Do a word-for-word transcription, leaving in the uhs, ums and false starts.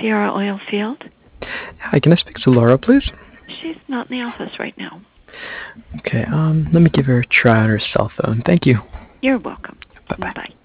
Sierra Oil Field. Hi, can I speak to Laura, please? She's not in the office right now. Okay, um, let me give her a try on her cell phone. Thank you. You're welcome. Bye-bye. Bye.